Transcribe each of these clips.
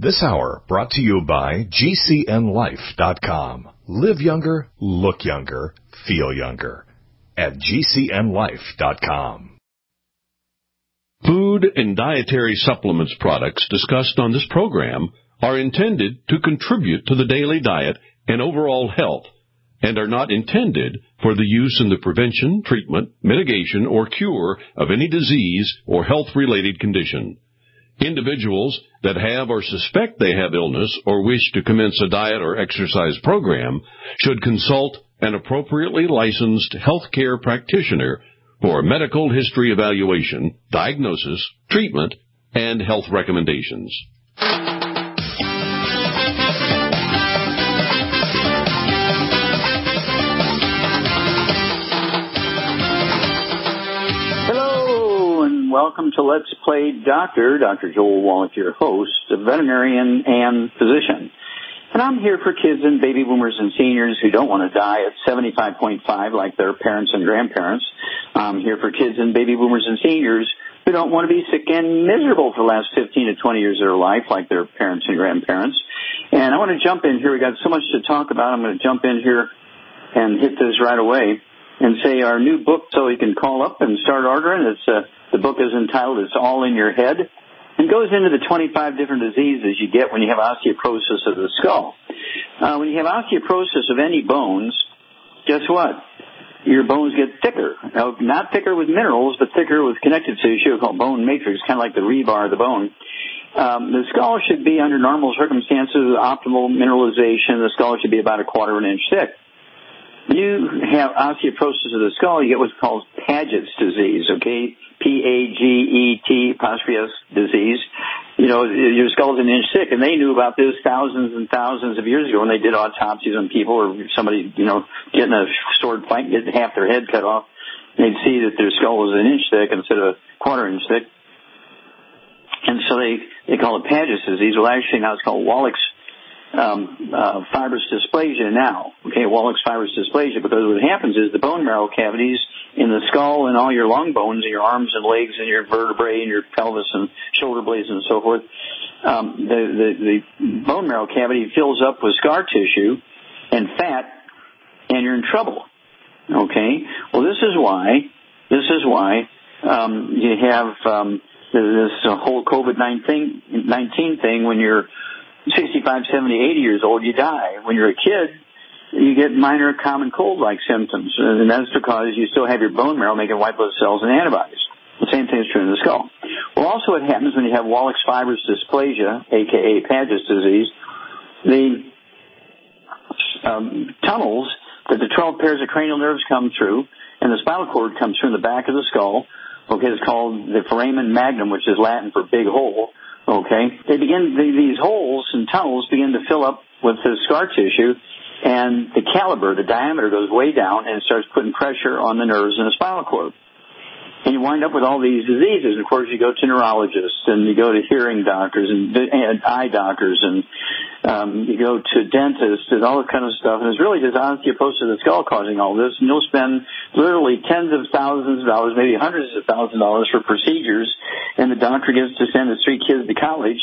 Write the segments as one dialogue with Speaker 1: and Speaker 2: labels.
Speaker 1: This hour brought to you by GCNLife.com. Live younger, look younger, feel younger at GCNLife.com.
Speaker 2: Food and dietary supplements products discussed on this program are intended to contribute to the daily diet and overall health and are not intended for the use in the prevention, treatment, mitigation, or cure of any disease or health-related condition. Individuals that have or suspect they have illness or wish to commence a diet or exercise program should consult an appropriately licensed healthcare practitioner for a medical history evaluation, diagnosis, treatment, and health recommendations.
Speaker 3: Welcome to Let's Play Doctor. Dr. Joel Wallach, your host, a veterinarian and physician. And I'm here for kids and baby boomers and seniors who don't want to die at 75.5 like their parents and grandparents. I'm here for kids and baby boomers and seniors who don't want to be sick and miserable for the last 15 to 20 years of their life like their parents and grandparents. And I want to jump in here. We got so much to talk about. I'm going to jump in here and hit this right away and say our new book, so you can call up and start ordering. The book is entitled It's All in Your Head and goes into the 25 different diseases you get when you have osteoporosis of the skull. When you have osteoporosis of any bones, guess what? Your bones get thicker. Now, not thicker with minerals, but thicker with connective tissue called bone matrix, kind of like the rebar of the bone. The skull should be, under normal circumstances, optimal mineralization. The skull should be about a quarter of an inch thick. When you have osteoporosis of the skull, you get what's called Paget's disease, okay? P-A-G-E-T-S disease. You know, your skull's an inch thick, and they knew about this thousands and thousands of years ago when they did autopsies on people or somebody, getting a sword fight and getting half their head cut off. They'd see that their skull was an inch thick instead of a quarter inch thick. And so they call it Paget's disease. Well, actually now it's called Wallach's fibrous dysplasia now. Okay, Wallach's fibrous dysplasia, because what happens is the bone marrow cavities in the skull and all your long bones and your arms and legs and your vertebrae and your pelvis and shoulder blades and so forth, the bone marrow cavity fills up with scar tissue and fat, and you're in trouble. Okay? Well, this is why you have this whole COVID-19 thing. When you're 65, 70, 80 years old, you die. When you're a kid, you get minor common cold-like symptoms, and that's because you still have your bone marrow making white blood cells and antibodies. The same thing is true in the skull. Well, also what happens when you have Wallach's fibrous dysplasia, a.k.a. Paget's disease, the tunnels that the 12 pairs of cranial nerves come through and the spinal cord comes through in the back of the skull, okay, it's called the foramen magnum, which is Latin for big hole. Okay, these holes and tunnels begin to fill up with the scar tissue, and the caliber, the diameter, goes way down, and it starts putting pressure on the nerves in the spinal cord. And you wind up with all these diseases. Of course, you go to neurologists, and you go to hearing doctors and eye doctors, and you go to dentists and all that kind of stuff. And it's really just osteoporosis of the skull causing all this. And you'll spend literally tens of thousands of dollars, maybe hundreds of thousands of dollars for procedures, and the doctor gets to send his 3 kids to college.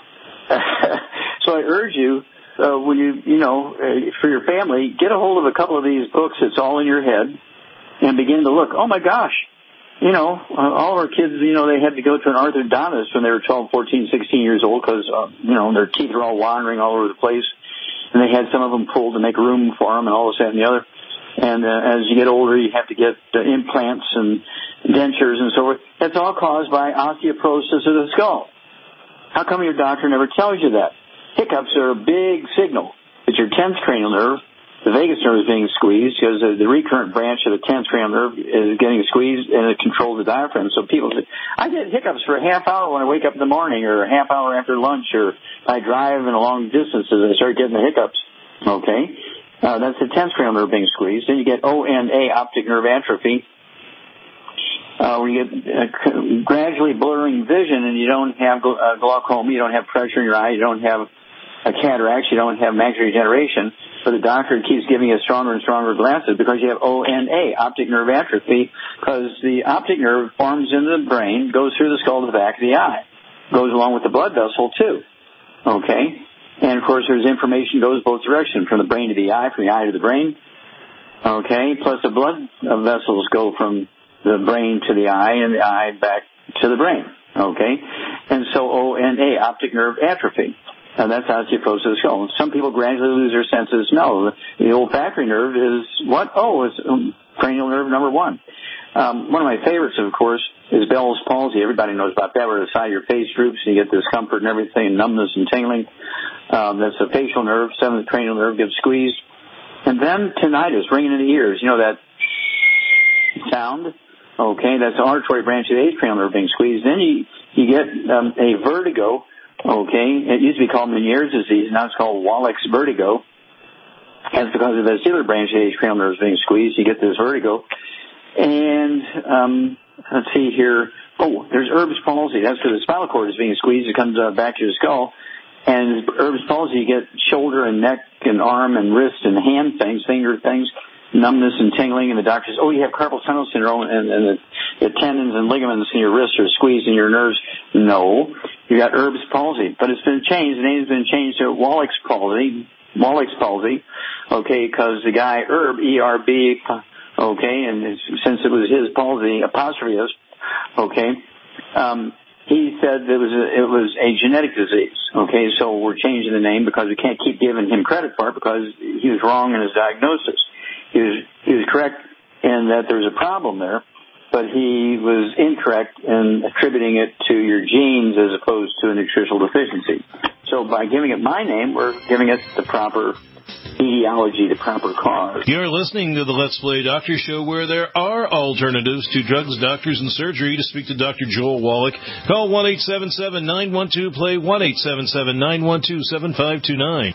Speaker 3: So I urge you, when for your family, get a hold of a couple of these books. It's all in your head, and begin to look. Oh my gosh. All of our kids, they had to go to an orthodontist when they were 12, 14, 16 years old because, their teeth are all wandering all over the place. And they had some of them pulled to make room for them and all this, that, and the other. And as you get older, you have to get implants and dentures and so forth. That's all caused by osteoporosis of the skull. How come your doctor never tells you that? Hiccups are a big signal that your 10th cranial nerve, the vagus nerve, is being squeezed because the recurrent branch of the 10th cranial nerve is getting squeezed, and it controls the diaphragm. So people say, I get hiccups for a half hour when I wake up in the morning, or a half hour after lunch, or I drive in a long distances and I start getting the hiccups. Okay? That's the 10th cranial nerve being squeezed. Then you get ONA, optic nerve atrophy, where you get gradually blurring vision, and you don't have glaucoma, you don't have pressure in your eye, you don't have a cataract, you don't have macular degeneration, but the doctor keeps giving you stronger and stronger glasses because you have ONA, optic nerve atrophy, because the optic nerve forms in the brain, goes through the skull to the back of the eye, goes along with the blood vessel too. Okay? And, of course, there's information goes both directions, from the brain to the eye, from the eye to the brain. Okay? Plus the blood vessels go from the brain to the eye and the eye back to the brain. Okay? And so ONA, optic nerve atrophy. And that's osteoporosis of the skull. Some people gradually lose their senses. No, the olfactory nerve is what? Oh, it's cranial nerve number 1. One of my favorites, of course, is Bell's palsy. Everybody knows about that, where the side of your face droops and you get discomfort and everything, numbness and tingling. That's the facial nerve. 7th cranial nerve gets squeezed. And then tinnitus, ringing in the ears. You know that sound? Okay, that's the auditory branch of the 8th cranial nerve being squeezed. Then you get a vertigo. Okay, it used to be called Meniere's disease. Now it's called Wallach's vertigo. That's because of the vestibular branch of the 8th cranial nerve being squeezed. You get this vertigo. And let's see here. Oh, there's Erb's palsy. That's because the spinal cord is being squeezed. It comes back to your skull. And Erb's palsy, you get shoulder and neck and arm and wrist and hand things, finger things, numbness and tingling. And the doctor says, oh, you have carpal tunnel syndrome, and the tendons and ligaments in your wrists are squeezed in your nerves. No, you got Erb's palsy. But it's been changed. The name's been changed to Wallach's palsy. Wallach's palsy. Okay, because the guy Erb, E-R-B, okay, and since it was his palsy, apostrophe is, okay, he said it was a genetic disease. Okay, so we're changing the name because we can't keep giving him credit for it because he was wrong in his diagnosis. He was correct in that there's a problem there, but he was incorrect in attributing it to your genes as opposed to a nutritional deficiency. So by giving it my name, we're giving it the proper etiology, the proper cause.
Speaker 4: You're listening to the Let's Play Doctor Show, where there are alternatives to drugs, doctors, and surgery. To speak to Dr. Joel Wallach, call 1-877-912-PLAY, 1-877-912-7529.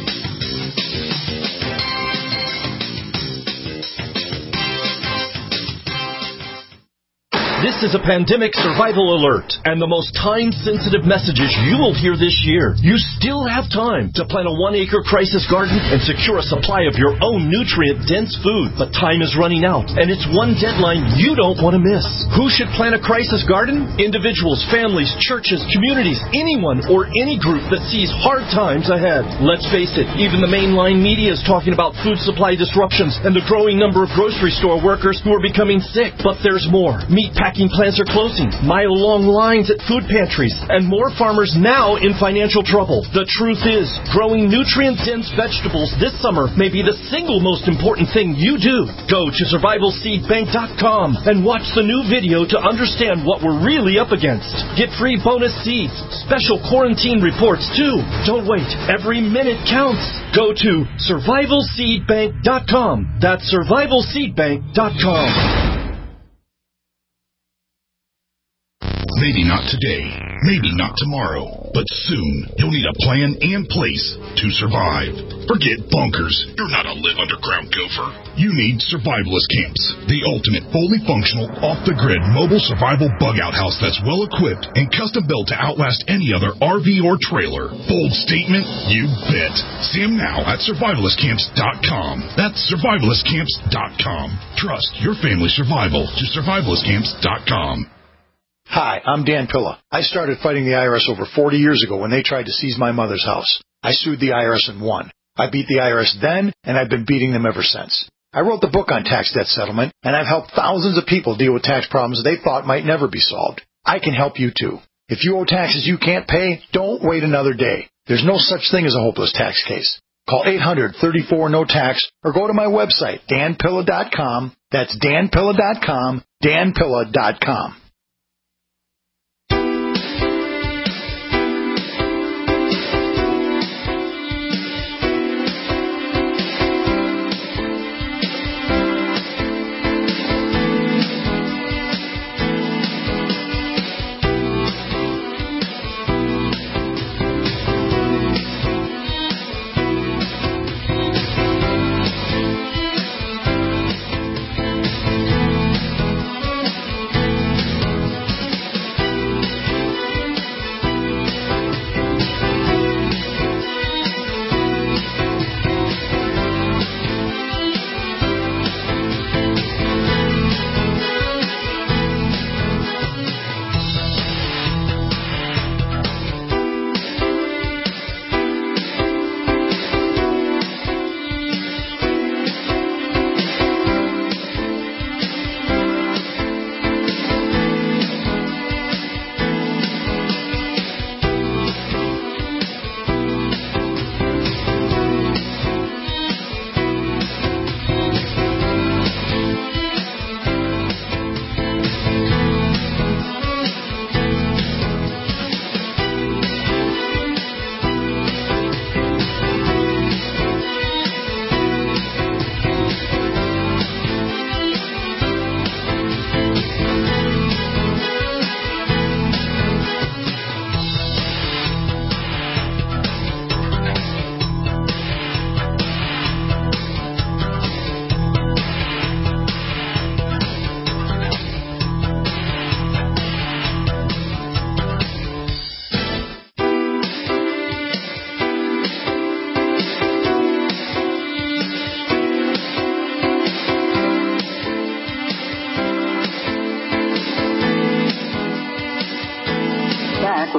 Speaker 5: This is a pandemic survival alert, and the most time-sensitive messages you will hear this year. You still have time to plant a 1-acre crisis garden and secure a supply of your own nutrient-dense food. But time is running out, and it's one deadline you don't want to miss. Who should plant a crisis garden? Individuals, families, churches, communities, anyone or any group that sees hard times ahead. Let's face it, even the mainline media is talking about food supply disruptions and the growing number of grocery store workers who are becoming sick. But there's more. Meatpacking plants are closing, mile-long lines at food pantries, and more farmers now in financial trouble. The truth is, growing nutrient-dense vegetables this summer may be the single most important thing you do. Go to survivalseedbank.com and watch the new video to understand what we're really up against. Get free bonus seeds, special quarantine reports too. Don't wait. Every minute counts. Go to survivalseedbank.com. That's survivalseedbank.com.
Speaker 6: Maybe not today, maybe not tomorrow, but soon you'll need a plan and place to survive. Forget bunkers. You're not a live underground gopher. You need Survivalist Camps, the ultimate fully functional, off-the-grid mobile survival bug-out house that's well-equipped and custom-built to outlast any other RV or trailer. Bold statement? You bet. See them now at survivalistcamps.com. That's survivalistcamps.com. Trust your family's survival to survivalistcamps.com.
Speaker 7: Hi, I'm Dan Pilla. I started fighting the IRS over 40 years ago when they tried to seize my mother's house. I sued the IRS and won. I beat the IRS then, and I've been beating them ever since. I wrote the book on tax debt settlement, and I've helped thousands of people deal with tax problems they thought might never be solved. I can help you too. If you owe taxes you can't pay, don't wait another day. There's no such thing as a hopeless tax case. Call 800-34-NO-TAX or go to my website, danpilla.com. That's danpilla.com, danpilla.com.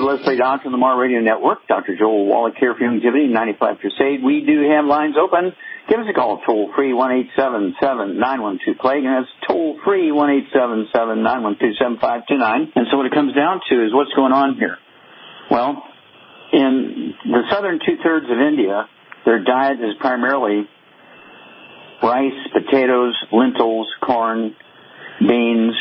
Speaker 3: Let's Play Doctor on the Mar Radio Network. Dr. Joel Wallach here for Longevity 95 Crusade. We do have lines open. Give us a call, toll-free, 1-877-912-PLAGUE, and that's toll-free, 1-877-912-7529. And so what it comes down to is what's going on here. Well, in the southern two-thirds of India, their diet is primarily rice, potatoes, lentils, corn, beans,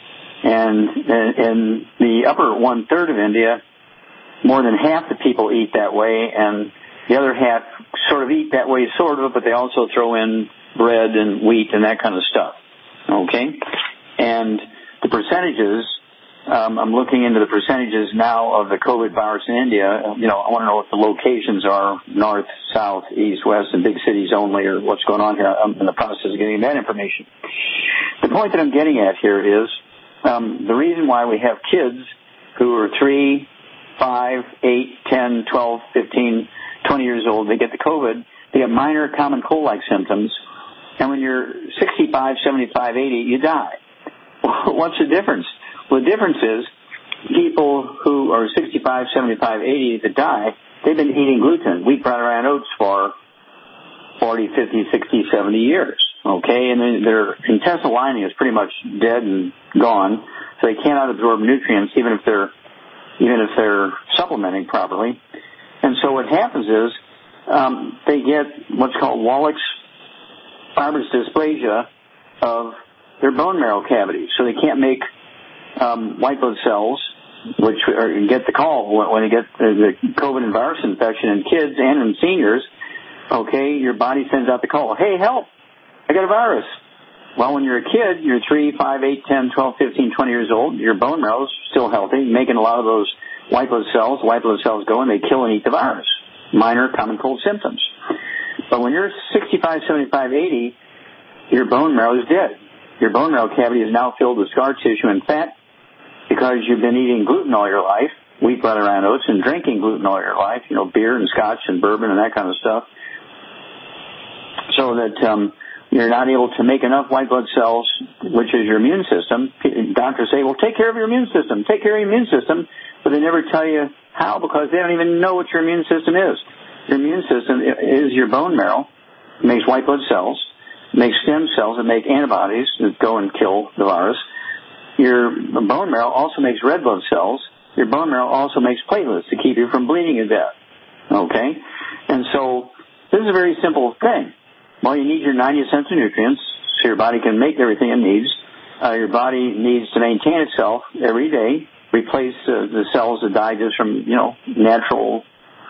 Speaker 3: and in the upper one-third of India, more than half the people eat that way, and the other half sort of eat that way, sort of, but they also throw in bread and wheat and that kind of stuff. Okay? And the percentages, I'm looking into the percentages now of the COVID virus in India. I want to know what the locations are, north, south, east, west, and big cities only, or what's going on here. I'm in the process of getting that information. The point that I'm getting at here is the reason why we have kids who are 3, 5, 8, 10, 12, 15, 20 years old, they get the COVID, they get minor common cold-like symptoms, and when you're 65, 75, 80, you die. What's the difference? Well, the difference is people who are 65, 75, 80 that die, they've been eating gluten, wheat, bran, and oats for 40, 50, 60, 70 years. Okay, and then their intestinal lining is pretty much dead and gone, so they cannot absorb nutrients even if they're supplementing properly. And so what happens is they get what's called Wallach's fibrous dysplasia of their bone marrow cavity, so they can't make white blood cells, which get the call when they get the COVID and virus infection in kids and in seniors. Okay, your body sends out the call, hey, help, I got a virus. Well, when you're a kid, you're 3, 5, 8, 10, 12, 15, 20 years old, your bone marrow is still healthy, making a lot of those white blood cells. White blood cells go and they kill and eat the virus. Minor common cold symptoms. But when you're 65, 75, 80, your bone marrow is dead. Your bone marrow cavity is now filled with scar tissue and fat because you've been eating gluten all your life, wheat, butter, and oats, and drinking gluten all your life, beer and scotch and bourbon and that kind of stuff, so that you're not able to make enough white blood cells, which is your immune system. Doctors say, well, take care of your immune system. Take care of your immune system. But they never tell you how, because they don't even know what your immune system is. Your immune system is your bone marrow. It makes white blood cells, makes stem cells that make antibodies that go and kill the virus. Your bone marrow also makes red blood cells. Your bone marrow also makes platelets to keep you from bleeding to death. Okay? And so this is a very simple thing. Well, you need your 90 essential nutrients so your body can make everything it needs. Your body needs to maintain itself every day, replace the cells that die just from, natural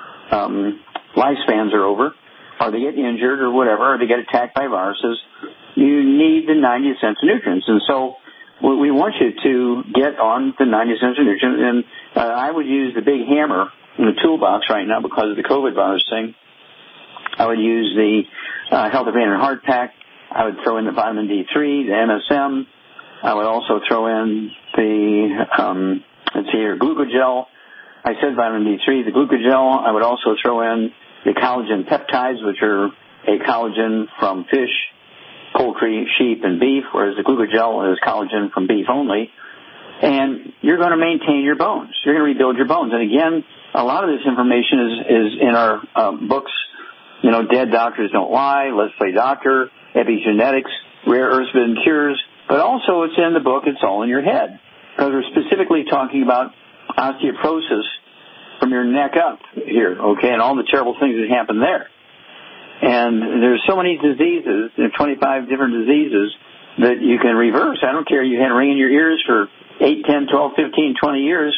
Speaker 3: lifespans are over, or they get injured or whatever, or they get attacked by viruses. You need the 90 essential nutrients. And so we want you to get on the 90 essential nutrients. And I would use the big hammer in the toolbox right now because of the COVID virus thing. I would use the Healthy Brain and Heart Pack. I would throw in the vitamin D3, the MSM. I would also throw in the, glucogel. I said vitamin D3, the glucogel. I would also throw in the collagen peptides, which are a collagen from fish, poultry, sheep, and beef, whereas the glucogel is collagen from beef only. And you're going to maintain your bones. You're going to rebuild your bones. And again, a lot of this information is in our books. Dead Doctors Don't Lie, Let's Play Doctor, Epigenetics, Rare Earths and Cures, but also it's in the book It's All in Your Head, because we're specifically talking about osteoporosis from your neck up here, okay, and all the terrible things that happen there. And there's so many diseases, 25 different diseases that you can reverse. I don't care, you had a ring in your ears for 8, 10, 12, 15, 20 years.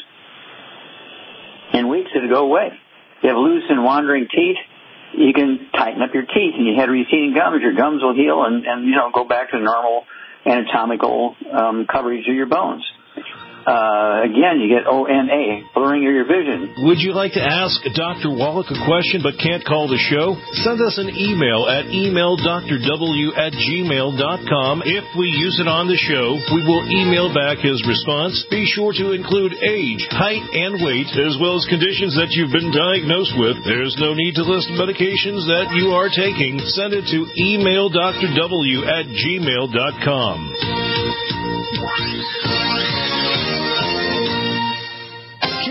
Speaker 3: In weeks it'll go away. You have loose and wandering teeth, you can tighten up your teeth, and you had receding gums, your gums will heal and go back to normal anatomical coverage of your bones. Again, you get ONA, blurring of your vision.
Speaker 4: Would you like to ask Dr. Wallach a question but can't call the show? Send us an email at emaildrw@gmail.com. If we use it on the show, we will email back his response. Be sure to include age, height, and weight, as well as conditions that you've been diagnosed with. There's no need to list medications that you are taking. Send it to emaildrw@gmail.com.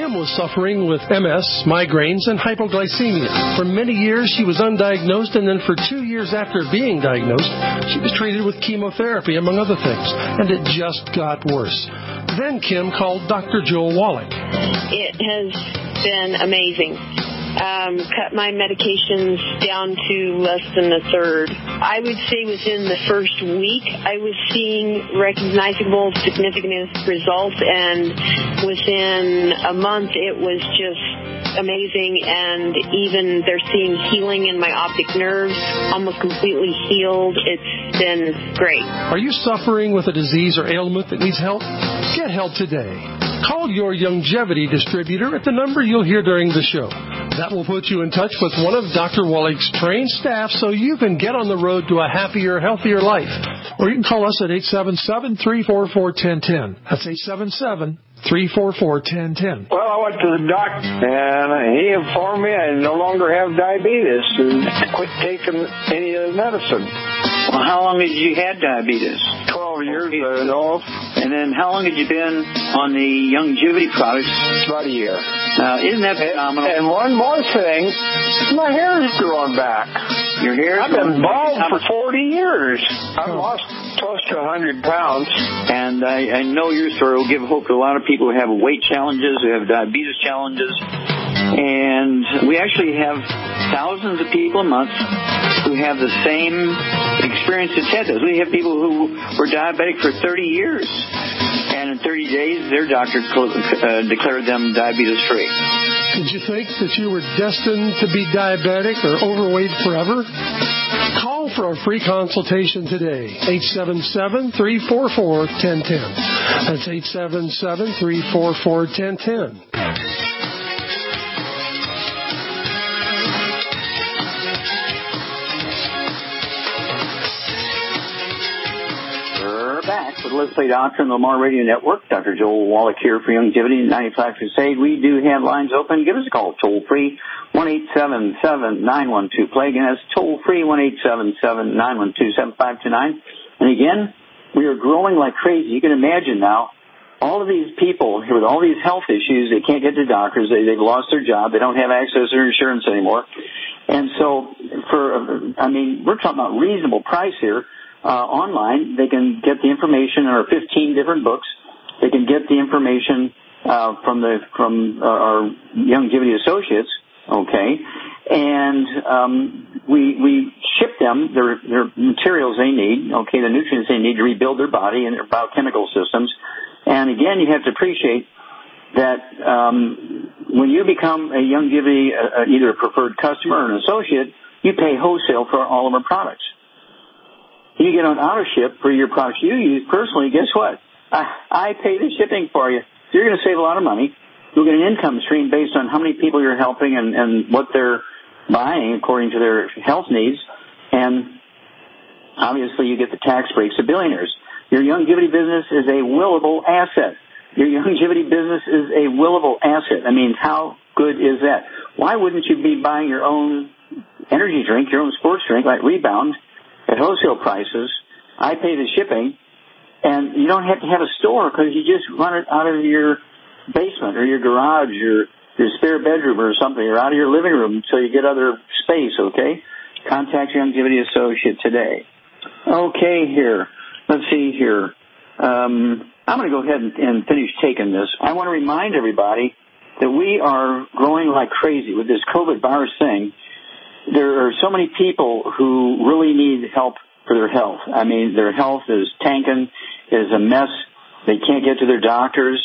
Speaker 8: Kim was suffering with MS, migraines, and hypoglycemia. For many years, she was undiagnosed, and then for 2 years after being diagnosed, she was treated with chemotherapy, among other things, and it just got worse. Then Kim called Dr. Joel Wallach.
Speaker 9: It has been amazing. Cut my medications down to less than a third. I would say within the first week, I was seeing recognizable, significant results, and within a month, it was just amazing, and even they're seeing healing in my optic nerves, almost completely healed. It's been great.
Speaker 8: Are you suffering with a disease or ailment that needs help? Get help today. Call your Youngevity distributor at the number you'll hear during the show. That will put you in touch with one of Dr. Wallach's trained staff so you can get on the road to a happier, healthier life. Or you can call us at 877-344-1010. That's 877-344-1010.
Speaker 10: Well, I went to the doctor, and he informed me I no longer have diabetes and quit taking any of the medicine.
Speaker 3: Well, how long had you had diabetes?
Speaker 10: 12 years, I know.
Speaker 3: And then how long had you been on the Youngevity products?
Speaker 10: About a year.
Speaker 3: Now, isn't that phenomenal?
Speaker 10: And one more thing, my hair is growing back.
Speaker 3: Your hair?
Speaker 10: I've been bald for 40 years. I've lost close to 100 pounds.
Speaker 3: And I know your story will give hope to a lot of people who have weight challenges, who have diabetes challenges. And we actually have thousands of people a month who have the same experience that Ted does. We have people who were diabetic for 30 years. And in 30 days, their doctor declared them diabetes-free.
Speaker 8: Did you think that you were destined to be diabetic or overweight forever? Call for a free consultation today. 877-344-1010. That's 877-344-1010.
Speaker 3: Back with Let's Play Doctor on the Lamar Radio Network. Dr. Joel Wallach here for Youngevity 95 Crusade. We do have lines open. Give us a call toll free 1-877-912-PLAY. Again, that's toll free 1-877-912-7529. And again, we are growing like crazy. You can imagine now all of these people here with all these health issues. They can't get to doctors. They've lost their job. They don't have access to their insurance anymore. And so we're talking about reasonable price here. Online, they can get the information in our 15 different books. They can get the information from our Youngevity associates, okay? And we ship them their materials they need, okay, the nutrients they need to rebuild their body and their biochemical systems. And again, you have to appreciate that when you become a Youngevity, either a preferred customer or an associate, you pay wholesale for all of our products. You get an auto ship for your products you use personally. Guess what? I pay the shipping for you. So you're going to save a lot of money. You'll get an income stream based on how many people you're helping and what they're buying according to their health needs. And obviously, you get the tax breaks of billionaires. Your Youngevity business is a willable asset. Your Youngevity business is a willable asset. I mean, how good is that? Why wouldn't you be buying your own energy drink, your own sports drink like Rebound, at wholesale prices? I pay the shipping, and you don't have to have a store because you just run it out of your basement or your garage or your spare bedroom or something, or out of your living room until you get other space, okay? Contact your Youngevity associate today. Okay, here. Let's see here. I'm going to go ahead and finish taking this. I want to remind everybody that we are growing like crazy with this COVID virus thing. There are so many people who really need help for their health. I mean, their health is tanking, is a mess. They can't get to their doctors.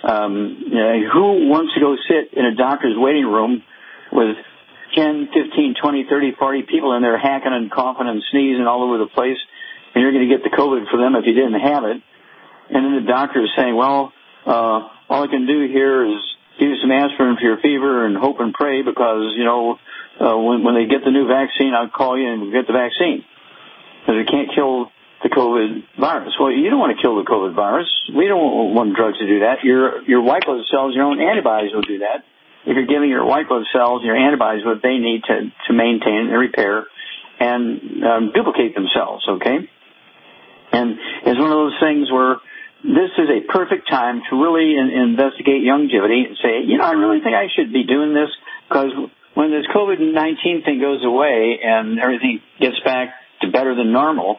Speaker 3: Who wants to go sit in a doctor's waiting room with 10, 15, 20, 30, 40 people in there hacking and coughing and sneezing all over the place, and you're going to get the COVID for them if you didn't have it? And then the doctor is saying, well, all I can do here is give you some aspirin for your fever and hope and pray because, when they get the new vaccine, I'll call you and we'll get the vaccine. Because it can't kill the COVID virus. Well, you don't want to kill the COVID virus. We don't want drugs to do that. Your white blood cells, your own antibodies will do that. If you're giving your white blood cells, your antibodies, what they need to maintain and repair and duplicate themselves, okay? And it's one of those things where this is a perfect time to really investigate longevity and say, I really think I should be doing this, because when this COVID-19 thing goes away and everything gets back to better than normal,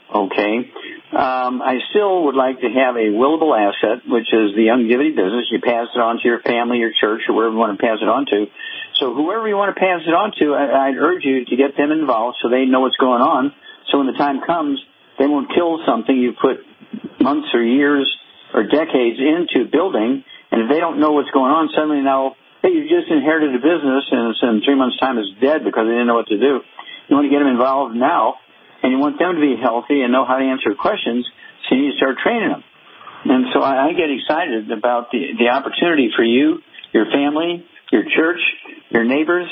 Speaker 3: I still would like to have a willable asset, which is the longevity business. You pass it on to your family, your church, or wherever you want to pass it on to. So whoever you want to pass it on to, I'd urge you to get them involved so they know what's going on. So when the time comes, they won't kill something you put months or years or decades into building. And if they don't know what's going on, suddenly now, hey, you just inherited a business and it's in 3 months' time is dead because they didn't know what to do. You want to get them involved now. And you want them to be healthy and know how to answer questions, so you need to start training them. And so I get excited about the opportunity for you, your family, your church, your neighbors.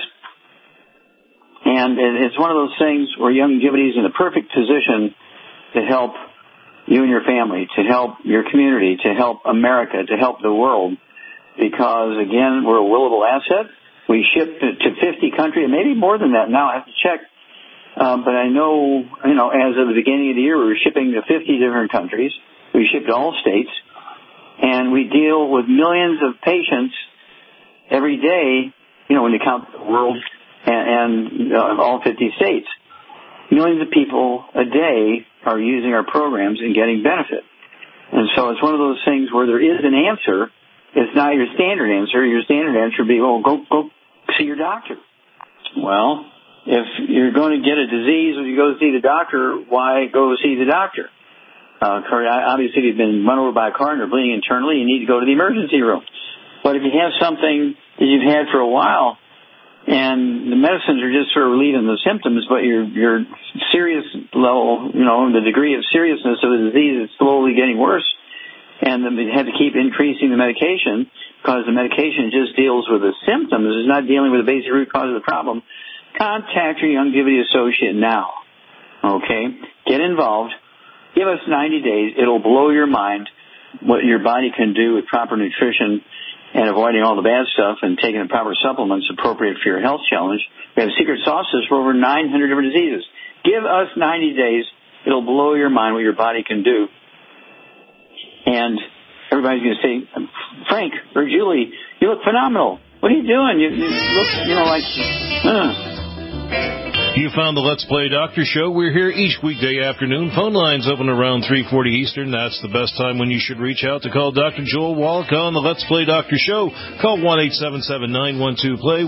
Speaker 3: And it's one of those things where longevity is in the perfect position to help you and your family, to help your community, to help America, to help the world. Because, again, we're a willable asset. We ship to 50 countries, maybe more than that now. I have to check. But I know, as of the beginning of the year, we were shipping to 50 different countries. We ship to all states. And we deal with millions of patients every day, when you count the world and all 50 states. Millions of people a day are using our programs and getting benefit. And so it's one of those things where there is an answer. It's not your standard answer. Your standard answer would be, go see your doctor. Well, if you're going to get a disease when you go see the doctor, why go see the doctor? Obviously, if you've been run over by a car and you're bleeding internally, you need to go to the emergency room. But if you have something that you've had for a while and the medicines are just sort of relieving the symptoms, but your serious level, the degree of seriousness of the disease is slowly getting worse, and they have to keep increasing the medication because the medication just deals with the symptoms. It's not dealing with the basic root cause of the problem. Contact your longevity associate now, Get involved. Give us 90 days. It'll blow your mind what your body can do with proper nutrition and avoiding all the bad stuff and taking the proper supplements appropriate for your health challenge. We have secret sauces for over 900 different diseases. Give us 90 days. It'll blow your mind what your body can do. And everybody's going to say, Frank or Julie, you look phenomenal. What are you doing? You look, like...
Speaker 4: You found the Let's Play Doctor Show. We're here each weekday afternoon. Phone lines open around 3:40 Eastern. That's the best time when you should reach out to call Dr. Joel Wallach on the Let's Play Doctor Show. Call 1-877-912-PLAY,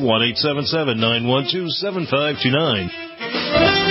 Speaker 4: 1-877-912-7529.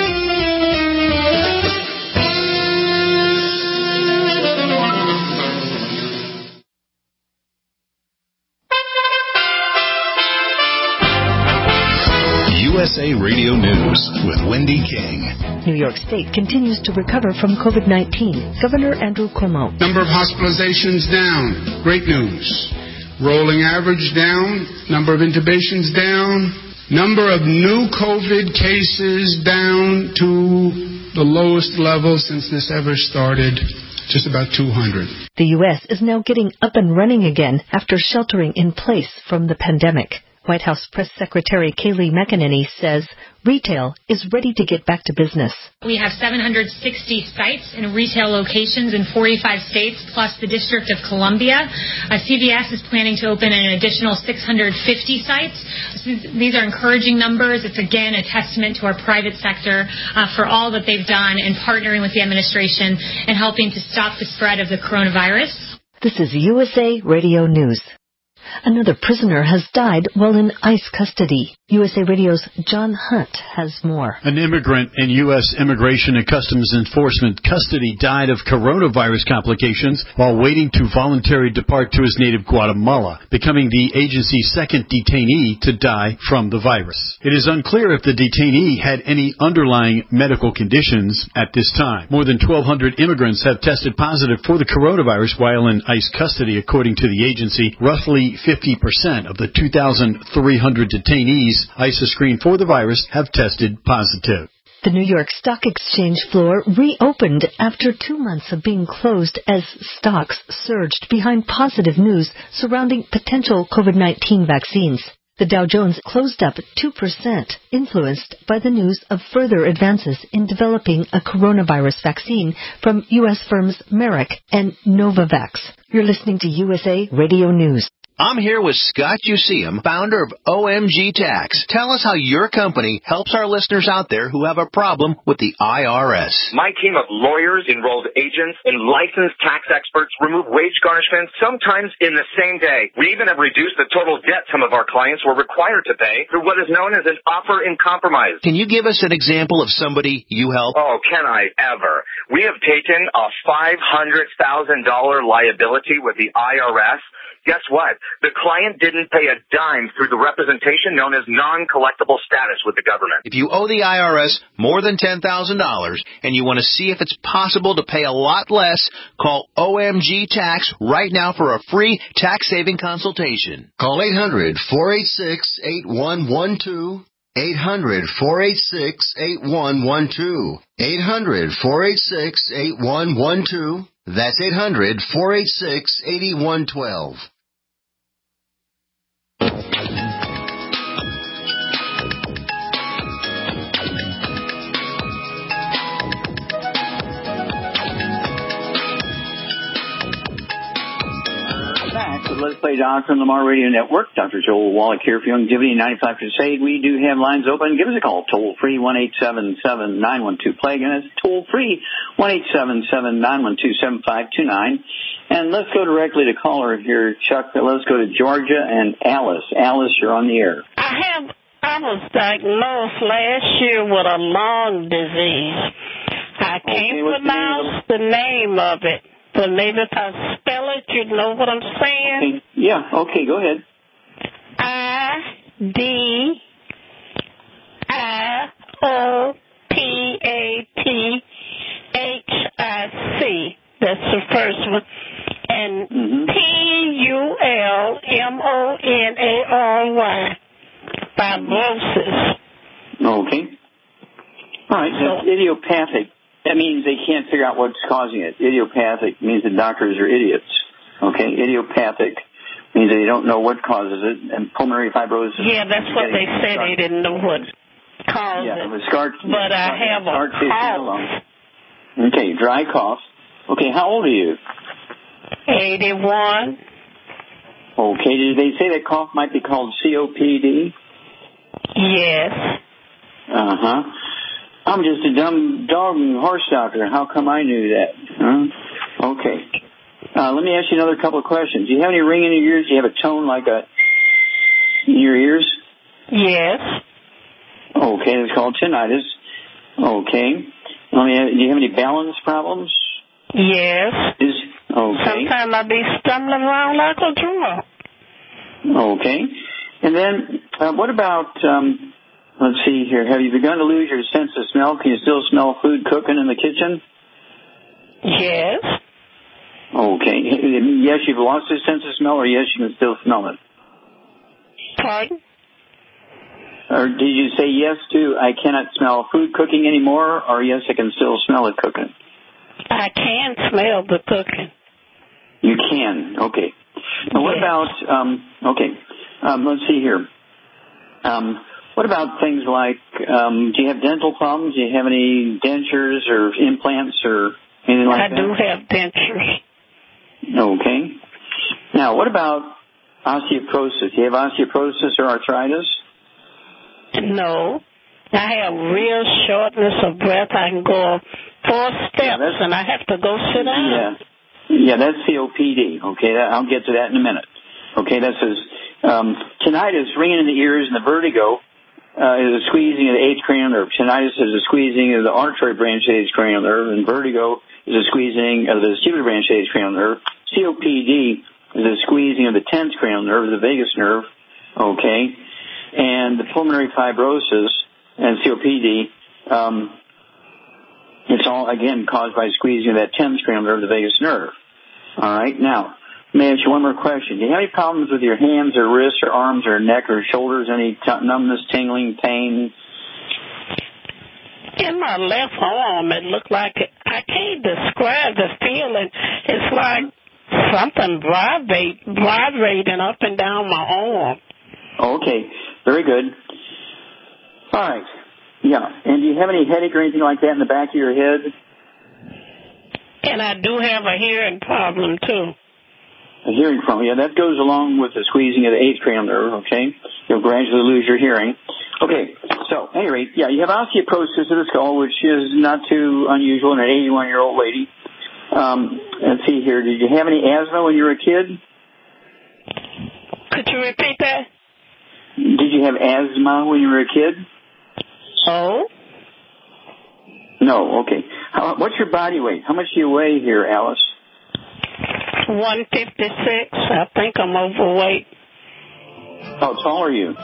Speaker 1: USA Radio News with Wendy King.
Speaker 11: New York State continues to recover from COVID-19. Governor Andrew Cuomo.
Speaker 12: Number of hospitalizations down. Great news. Rolling average down. Number of intubations down. Number of new COVID cases down to the lowest level since this ever started. Just about 200.
Speaker 11: The U.S. is now getting up and running again after sheltering in place from the pandemic. White House Press Secretary Kayleigh McEnany says retail is ready to get back to business.
Speaker 13: We have 760 sites in retail locations in 45 states, plus the District of Columbia. CVS is planning to open an additional 650 sites. These are encouraging numbers. It's, again, a testament to our private sector for all that they've done in partnering with the administration and helping to stop the spread of the coronavirus.
Speaker 11: This is USA Radio News. Another prisoner has died while in ICE custody. USA Radio's John Hunt has more.
Speaker 14: An immigrant in U.S. Immigration and Customs Enforcement custody died of coronavirus complications while waiting to voluntarily depart to his native Guatemala, becoming the agency's second detainee to die from the virus. It is unclear if the detainee had any underlying medical conditions at this time. More than 1,200 immigrants have tested positive for the coronavirus while in ICE custody, according to the agency. Roughly 50% of the 2,300 detainees ICE has screened for the virus have tested positive.
Speaker 11: The New York Stock Exchange floor reopened after 2 months of being closed as stocks surged behind positive news surrounding potential COVID-19 vaccines. The Dow Jones closed up 2%, influenced by the news of further advances in developing a coronavirus vaccine from U.S. firms Merck and Novavax. You're listening to USA Radio News.
Speaker 15: I'm here with Scott Useum, founder of OMG Tax. Tell us how your company helps our listeners out there who have a problem with the IRS.
Speaker 16: My team of lawyers, enrolled agents, and licensed tax experts remove wage garnishments sometimes in the same day. We even have reduced the total debt some of our clients were required to pay through what is known as an offer in compromise.
Speaker 15: Can you give us an example of somebody you help?
Speaker 16: Oh, can I ever? We have taken a $500,000 liability with the IRS. Guess what? The client didn't pay a dime through the representation known as non-collectible status with the government.
Speaker 15: If you owe the IRS more than $10,000 and you want to see if it's possible to pay a lot less, call OMG Tax right now for a free tax-saving consultation.
Speaker 17: Call 800-486-8112. 800-486-8112. 800-486-8112. That's 800-486-8112.
Speaker 3: Let's Play Doctor on the Lamar Radio Network. Dr. Joel Wallach here for Longevity 95 Crusade. We do have lines open. Give us a call. Toll free 1-877-912-PLAY. Again, it's toll free 1-877-912-7529. And let's go directly to caller here, Chuck. Let's go to Georgia and Alice. Alice, you're on the air.
Speaker 18: I was diagnosed last year with a lung disease. I can't pronounce the name of it. But maybe if I spell it, you know what I'm saying?
Speaker 3: Okay. Yeah, okay, go ahead.
Speaker 18: IDIOPATHIC. That's the first one. And PULMONARY. Fibrosis.
Speaker 3: Okay. All right, that's idiopathic. That means they can't figure out what's causing it. Idiopathic means the doctors are idiots. Okay, idiopathic means they don't know what causes it. And pulmonary fibrosis.
Speaker 18: Yeah, that's what they said. They didn't know what caused it. But I have a cough.
Speaker 3: Okay, dry cough. Okay, how old are you?
Speaker 18: 81.
Speaker 3: Okay, did they say that cough might be called COPD?
Speaker 18: Yes.
Speaker 3: Uh-huh. I'm just a dumb dog and horse doctor. How come I knew that? Huh? Okay. Let me ask you another couple of questions. Do you have any ring in your ears? Do you have a tone like in your ears?
Speaker 18: Yes.
Speaker 3: Okay, it's called tinnitus. Okay. Do you have any balance problems?
Speaker 18: Yes.
Speaker 3: Okay.
Speaker 18: Sometimes I be stumbling around like a drum.
Speaker 3: Okay. And then what about... let's see here. Have you begun to lose your sense of smell? Can you still smell food cooking in the kitchen?
Speaker 18: Yes.
Speaker 3: Okay. Yes, you've lost your sense of smell, or yes, you can still smell it?
Speaker 18: Pardon?
Speaker 3: Or did you say yes to I cannot smell food cooking anymore, or yes, I can still smell it cooking?
Speaker 18: I can smell the cooking.
Speaker 3: You can. Okay. Now, what about, let's see here. What about things like, do you have dental problems? Do you have any dentures or implants or anything like that?
Speaker 18: I do have dentures.
Speaker 3: Okay. Now, what about osteoporosis? Do you have osteoporosis or arthritis?
Speaker 18: No. I have real shortness of breath. I can go 4 steps and I have to go sit down.
Speaker 3: Yeah, that's COPD. Okay, I'll get to that in a minute. Okay, that says tinnitus, ringing in the ears, and the vertigo is a squeezing of the eighth cranial nerve. Tinnitus is a squeezing of the auditory branch of the eighth cranial nerve, and vertigo is a squeezing of the vestibular branch of the eighth cranial nerve. COPD is a squeezing of the 10th cranial nerve, the vagus nerve. Okay, and the pulmonary fibrosis and COPD, it's all, again, caused by squeezing of that 10th cranial nerve, the vagus nerve. All right, now, let me ask you one more question. Do you have any problems with your hands or wrists or arms or neck or shoulders? Any numbness, tingling, pain?
Speaker 18: In my left arm, it looked like I can't describe the feeling. It's like something vibrating up and down my arm.
Speaker 3: Okay, very good. All right. Yeah, and do you have any headache or anything like that in the back of your head?
Speaker 18: And I do have a hearing problem, too.
Speaker 3: A hearing problem, yeah, that goes along with the squeezing of the eighth cranial nerve, okay? You'll gradually lose your hearing. Okay, so, at any rate, yeah, you have osteoporosis of the skull, which is not too unusual in an 81-year-old lady. Let's see here, did you have any asthma when you were a kid?
Speaker 18: Could you repeat that?
Speaker 3: Did you have asthma when you were a kid?
Speaker 18: Oh?
Speaker 3: No, okay. What's your body weight? How much do you weigh here, Alice?
Speaker 18: 156. I think I'm overweight.
Speaker 3: How tall are you?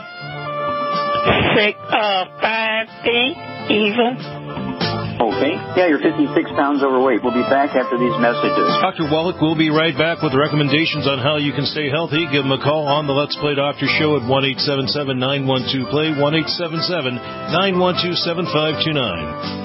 Speaker 18: 5 feet, even.
Speaker 3: Okay. Yeah, you're 56 pounds overweight. We'll be back after these messages.
Speaker 4: Dr. Wallach will be right back with recommendations on how you can stay healthy. Give him a call on the Let's Play Doctor Show at 1-877-912-PLAY, 1-877-912-7529.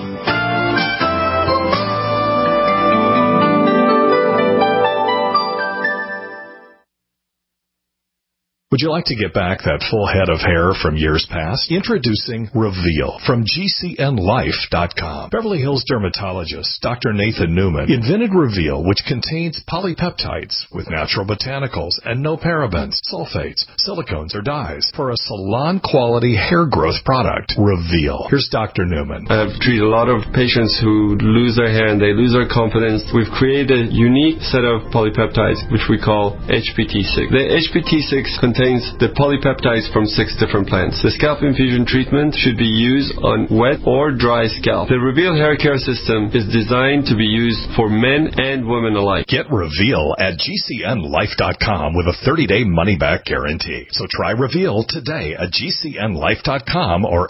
Speaker 1: Would you like to get back that full head of hair from years past? Introducing Reveal from GCNLife.com. Beverly Hills dermatologist Dr. Nathan Newman invented Reveal, which contains polypeptides with natural botanicals and no parabens, sulfates, silicones, or dyes for a salon-quality hair growth product. Reveal. Here's Dr. Newman.
Speaker 19: I've treated a lot of patients who lose their hair and they lose their confidence. We've created a unique set of polypeptides, which we call HPT6. The HPT6 contains the polypeptides from 6 different plants. The scalp infusion treatment should be used on wet or dry scalp. The Reveal hair care system is designed to be used for men and women alike.
Speaker 1: Get Reveal at GCNLife.com with a 30-day money-back guarantee. So try Reveal today at GCNLife.com or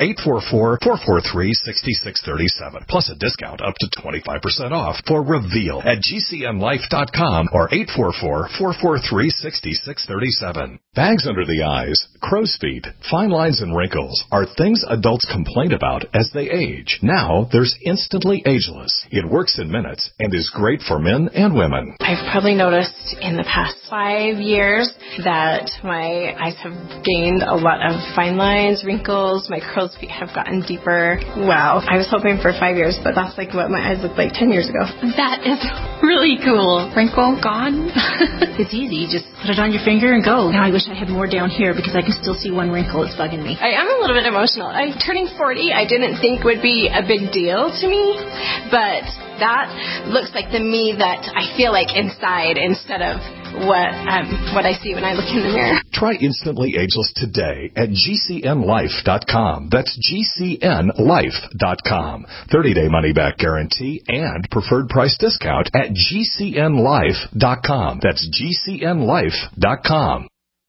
Speaker 1: 844-443-6637. Plus a discount up to 25% off for Reveal at GCNLife.com or 844-443-6637. Bags under the eyes, crow's feet, fine lines and wrinkles are things adults complain about as they age. Now there's Instantly Ageless. It works in minutes and is great for men and women.
Speaker 20: I've probably noticed in the past 5 years that my eyes have gained a lot of fine lines, wrinkles, my crow's feet have gotten deeper. Wow. I was hoping for 5 years, but that's like what my eyes looked like 10 years ago.
Speaker 21: That is really cool. Wrinkle gone. It's easy. Just put it on your finger and go. Now I wish I had more down here because I can still see one wrinkle. It's bugging me.
Speaker 20: I am a little bit emotional. I'm turning 40. I didn't think would be a big deal to me, but that looks like the me that I feel like inside instead of what I see when I look in the mirror.
Speaker 1: Try Instantly Ageless today at GCNLife.com. That's GCNLife.com. 30-day money-back guarantee and preferred price discount at GCNLife.com. That's GCNLife.com.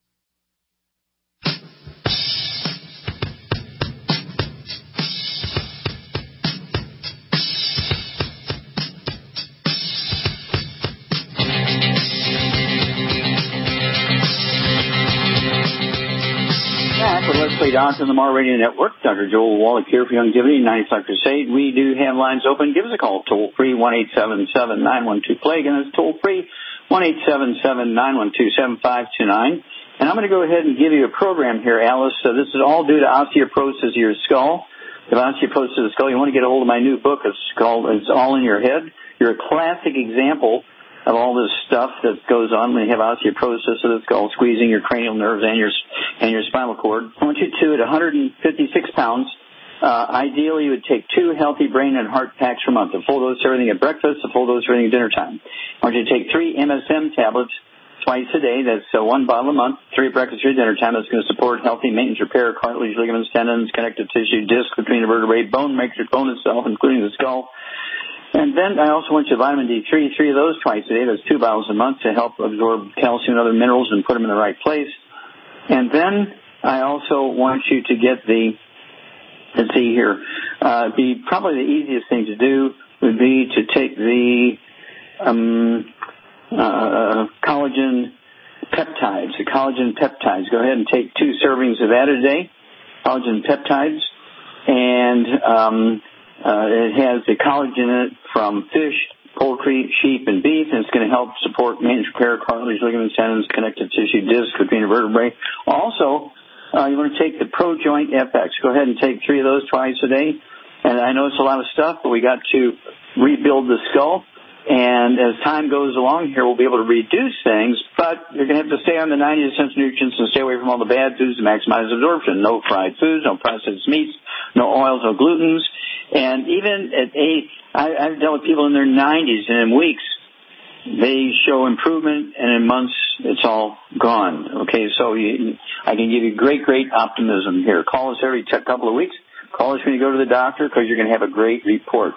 Speaker 3: Let's Play Doctor on the Mar Radio Network. Dr. Joel Wallach here for Longevity 95 Crusade. We do have lines open. Give us a call. Toll-free 1-877-912-PLAY. Again, it's toll-free 1-877-912-7529. And I'm going to go ahead and give you a program here, Alice. So this is all due to osteoporosis of your skull. If osteoporosis of the skull, you want to get a hold of my new book. It's All in Your Head. You're a classic example of all this stuff that goes on when you have osteoporosis of the skull, squeezing your cranial nerves and your spinal cord. I want you to, at 156 pounds, ideally you would take 2 healthy brain and heart packs per month. A full dose of everything at breakfast, a full dose of everything at dinner time. I want you to take 3 MSM tablets twice a day. That's 1 bottle a month, 3 at breakfast, 3 at dinner time. That's going to support healthy maintenance, repair, cartilage, ligaments, tendons, connective tissue, disc between the vertebrae, bone matrix, bone itself, including the skull. And then I also want you vitamin D3, 3 of those twice a day. That's 2 bottles a month to help absorb calcium and other minerals and put them in the right place. And then I also want you to get let's see here, probably the easiest thing to do would be to take the collagen peptides. The collagen peptides. Go ahead and take 2 servings of that a day, collagen peptides. And it has the collagen in it from fish, poultry, sheep, and beef, and it's going to help support maintenance, repair, cartilage, ligaments, tendons, connective tissue, disc between the vertebrae. Also, you want to take the ProJoint FX. Go ahead and take 3 of those twice a day. And I know it's a lot of stuff, but we got to rebuild the skull. And as time goes along here, we'll be able to reduce things, but you're going to have to stay on the 90 essential nutrients and stay away from all the bad foods to maximize absorption. No fried foods, no processed meats, no oils, no glutens. And even at I've dealt with people in their 90s, and in weeks, they show improvement, and in months, it's all gone. Okay, so I can give you great optimism here. Call us every couple of weeks. Call us when you go to the doctor, because you're going to have a great report.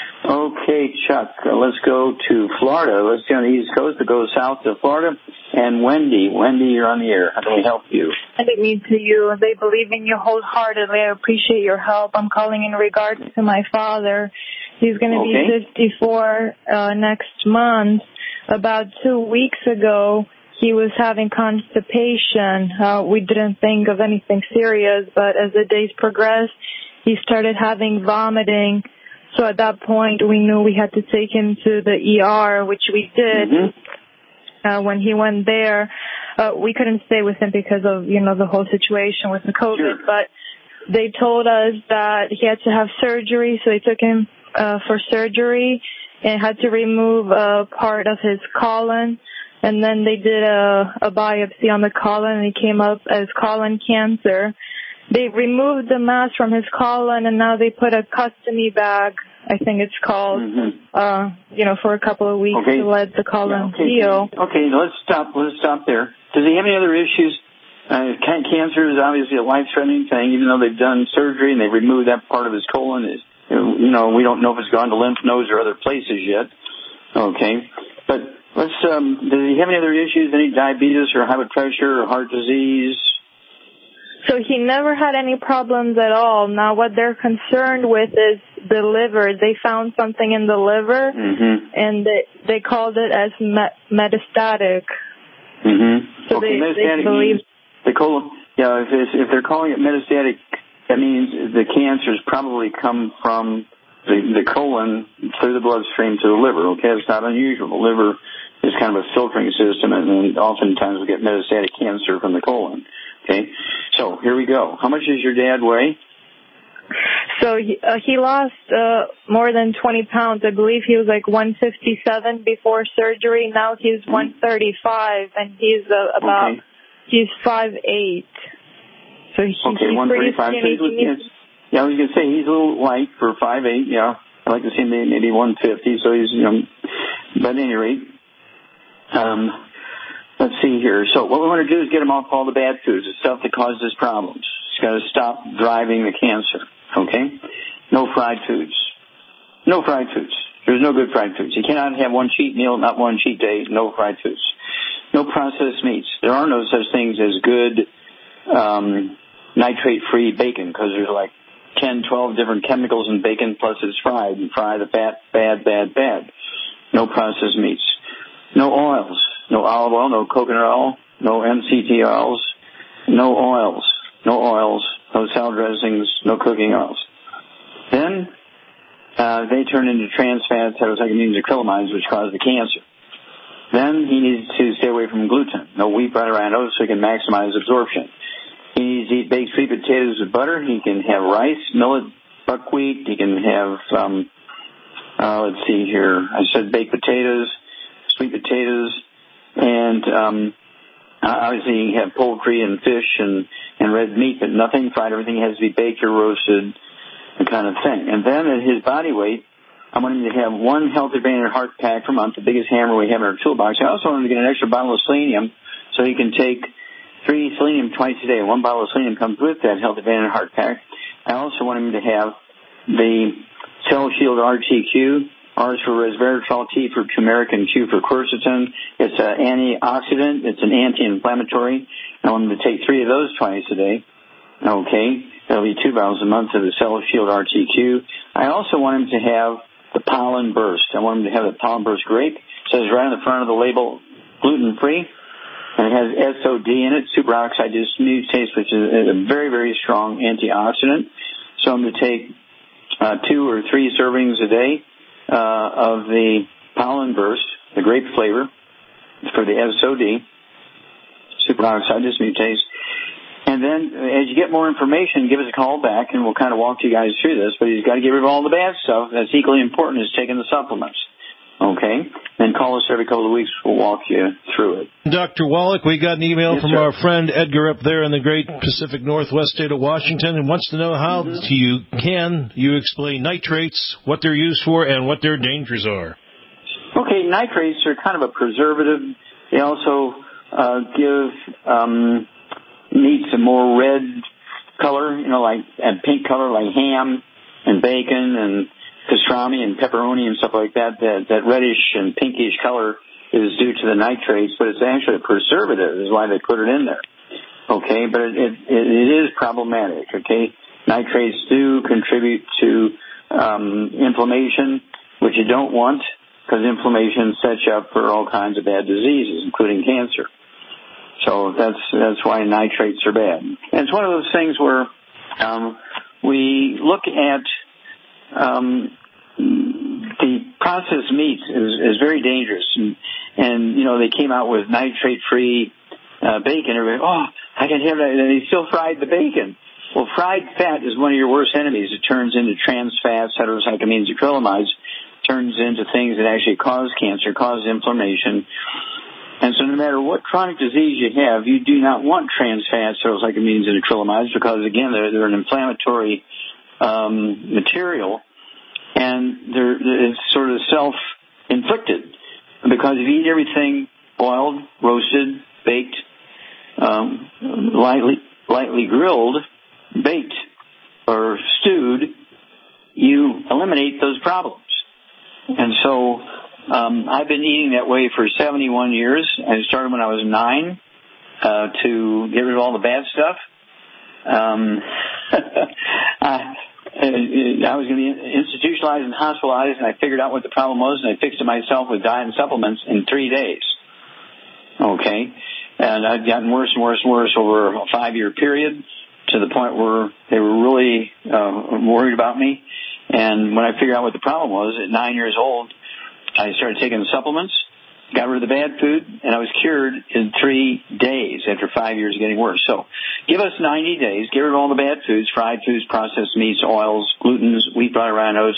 Speaker 3: Okay, Chuck, let's go to Florida. Let's stay on the East Coast, but go south to Florida. And Wendy, you're on the air. How can we help you?
Speaker 2: I didn't mean to you. They believe in you wholeheartedly. I appreciate your help. I'm calling in regards to my father. He's going to be 54 next month. About 2 weeks ago, he was having constipation. We didn't think of anything serious, but as the days progressed, he started having vomiting. So at that point, we knew we had to take him to the ER, which we did. When he went there, we couldn't stay with him because of, the whole situation with the COVID. But they told us that he had to have surgery, so they took him for surgery and had to remove a part of his colon. And then they did a biopsy on the colon, and it came up as colon cancer. They removed the mass from his colon, and now they put a custody bag, I think it's called, for a couple of weeks to let the colon heal.
Speaker 3: Okay, let's stop there. Does he have any other issues? Cancer is obviously a life-threatening thing, even though they've done surgery and they removed that part of his colon. We don't know if it's gone to lymph nodes or other places yet. Okay, but does he have any other issues, any diabetes or high blood pressure or heart disease?
Speaker 2: So he never had any problems at all. Now what they're concerned with is the liver. They found something in the liver, and they called it as metastatic. So they believe
Speaker 3: the colon. Yeah, if they're calling it metastatic, that means the cancer's probably come from the colon through the bloodstream to the liver. Okay, it's not unusual. The liver is kind of a filtering system, and oftentimes we get metastatic cancer from the colon. Okay, so here we go. How much does your dad weigh?
Speaker 2: So he lost more than 20 pounds. I believe he was like 157 before surgery. Now he's 135, and he's he's 5'8". So he's pretty skinny.
Speaker 3: I was going to say he's a little light for 5'8". Yeah, I'd like to see maybe 150. So he's, but at any rate, let's see here. So what we want to do is get him off all the bad foods, the stuff that causes problems. He's got to stop driving the cancer, okay? No fried foods. No fried foods. There's no good fried foods. You cannot have one cheat meal, not one cheat day, no fried foods. No processed meats. There are no such things as good nitrate-free bacon, because there's like 10, 12 different chemicals in bacon, plus it's fried, and fry the fat, bad. No processed meats. No oils. No olive oil, no coconut oil, no MCT oils, no oils, no salad dressings, no cooking oils. Then they turn into trans fats, heterocyclamines, acrylamines, which cause the cancer. Then he needs to stay away from gluten, no wheat, butter, and oats, so he can maximize absorption. He needs to eat baked sweet potatoes with butter. He can have rice, millet, buckwheat. He can have, let's see here. I said baked potatoes, sweet potatoes. And obviously you have poultry and fish and red meat, but nothing fried. Everything has to be baked or roasted, the kind of thing. And then at his body weight, I want him to have one Health Advantage Heart Pack per month, the biggest hammer we have in our toolbox. I also want him to get an extra bottle of selenium, so he can take 3 selenium twice a day. 1 bottle of selenium comes with that Health Advantage Heart Pack. I also want him to have the Cell Shield RTQ. R is for resveratrol, T for turmeric, and Q for quercetin. It's an antioxidant. It's an anti-inflammatory. I want him to take 3 of those twice a day. Okay. That'll be 2 bottles a month of the Cell Shield RTQ. I also want him to have the Pollen Burst. I want him to have the Pollen Burst grape. It says right on the front of the label, gluten-free. And it has SOD in it, superoxide dismutase, which is a very, very strong antioxidant. So I'm going to take 2 or 3 servings a day of the Pollen Burst, the grape flavor, for the SOD, superoxide dismutase. And then as you get more information, give us a call back, and we'll kind of walk you guys through this. But you've got to get rid of all the bad stuff. That's equally important as taking the supplements. Okay? Then call us every couple of weeks. We'll walk you through it.
Speaker 4: Dr. Wallach, we got an email from our friend Edgar up there in the great Pacific Northwest state of Washington, and wants to know how you explain nitrates, what they're used for, and what their dangers are.
Speaker 3: Okay, nitrates are kind of a preservative. They also give meats a more red color, like a pink color, like ham and bacon and pastrami and pepperoni and stuff like that. That reddish and pinkish color is due to the nitrates, but it's actually a preservative is why they put it in there. Okay, but it is problematic. Okay, nitrates do contribute to inflammation, which you don't want, because inflammation sets you up for all kinds of bad diseases, including cancer. So that's why nitrates are bad. And it's one of those things where we look at the processed meats is very dangerous. And they came out with nitrate-free bacon. Everybody, I can have that. And they still fried the bacon. Well, fried fat is one of your worst enemies. It turns into trans fats, heterocyclamines, acrylamides, turns into things that actually cause cancer, cause inflammation. And so no matter what chronic disease you have, you do not want trans fats, heterocyclamines, and acrylamides because, again, they're an inflammatory material, and it's sort of self-inflicted. Because if you eat everything boiled, roasted, baked, lightly grilled, baked, or stewed, you eliminate those problems. And so I've been eating that way for 71 years. I started when I was 9 to get rid of all the bad stuff. I was going to be institutionalized and hospitalized, and I figured out what the problem was, and I fixed it myself with diet and supplements in 3 days. Okay? And I've gotten worse and worse and worse over a 5-year period to the point where they were really worried about me. And when I figured out what the problem was, at 9 years old, I started taking the supplements, got rid of the bad food, and I was cured in 3 days after 5 years of getting worse. So give us 90 days, get rid of all the bad foods, fried foods, processed meats, oils, glutens, wheat, rye, oats,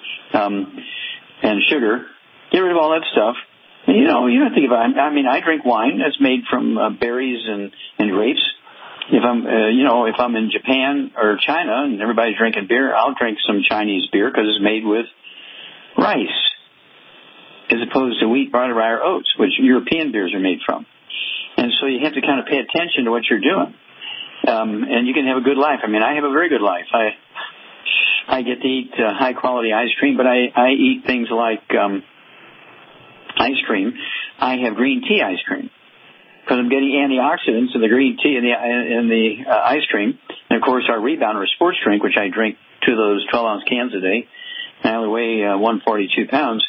Speaker 3: and sugar. Get rid of all that stuff. And, you don't think about it. I mean, I drink wine that's made from berries and grapes. If I'm in Japan or China and everybody's drinking beer, I'll drink some Chinese beer because it's made with rice, as opposed to wheat, barley, rye, or oats, which European beers are made from. And so you have to kind of pay attention to what you're doing. And you can have a good life. I mean, I have a very good life. I get to eat high-quality ice cream, but I eat things like ice cream. I have green tea ice cream because I'm getting antioxidants in the green tea and the ice cream. And, of course, our Rebounder sports drink, which I drink 2 of those 12-ounce cans a day, and I only weigh 142 pounds.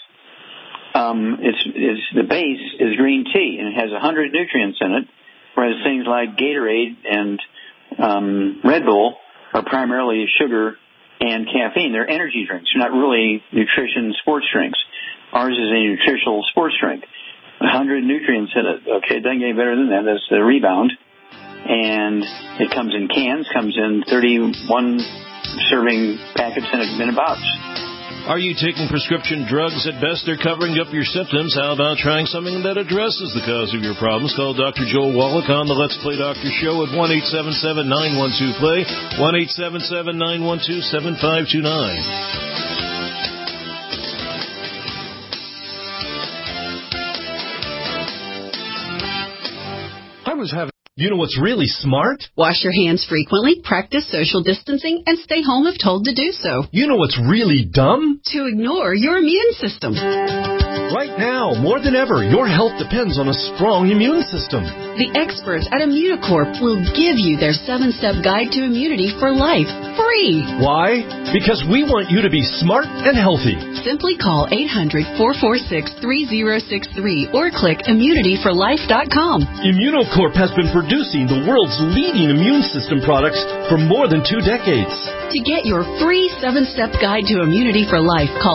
Speaker 3: It's the base is green tea, and it has 100 nutrients in it, whereas things like Gatorade and Red Bull are primarily sugar and caffeine. They're energy drinks. They're not really nutrition sports drinks. Ours is a nutritional sports drink. 100 nutrients in it. Okay, it doesn't get any better than that. That's the Rebound. And it comes in cans, comes in 31 serving packets in a box.
Speaker 4: Are you taking prescription drugs? At best, they're covering up your symptoms. How about trying something that addresses the cause of your problems? Call Dr. Joel Wallach on the Let's Play Doctor Show at 1-877-912-PLAY, 1-877-912-7529.
Speaker 5: You know what's really smart?
Speaker 22: Wash your hands frequently, practice social distancing, and stay home if told to do so.
Speaker 5: You know what's really dumb?
Speaker 22: To ignore your immune system.
Speaker 5: Right now, more than ever, your health depends on a strong immune system.
Speaker 22: The experts at Immunocorp will give you their 7-step guide to immunity for life, free.
Speaker 5: Why? Because we want you to be smart and healthy.
Speaker 22: Simply call 800-446-3063 or click immunityforlife.com.
Speaker 5: Immunocorp has been producing the world's leading immune system products for more than 2 decades.
Speaker 22: To get your free 7-step guide to immunity for life, call